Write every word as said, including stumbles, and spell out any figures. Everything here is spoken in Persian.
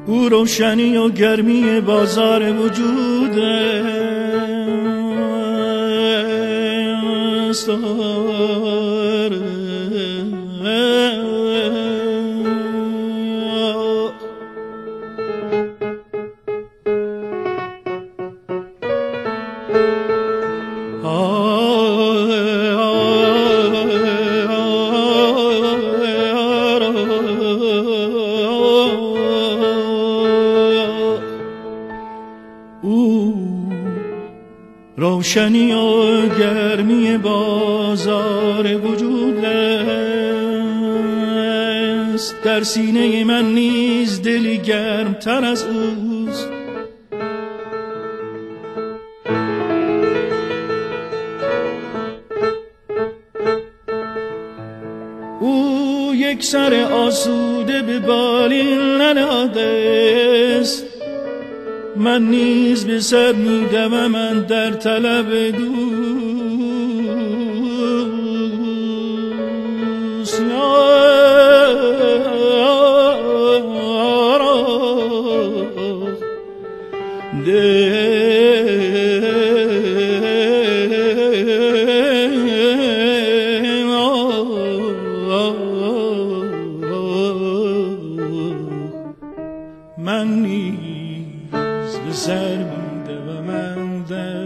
او روشنی و گرمی بازار وجود است. روشنی و گرمی بازار وجود است، در سینه من نیز دلی گرم تر از اوست. او یک سر آسوده به بالین ننهاده است، من نیز به سر می‌دوم من در طلب دوست. من نیز به سر می‌دوم من در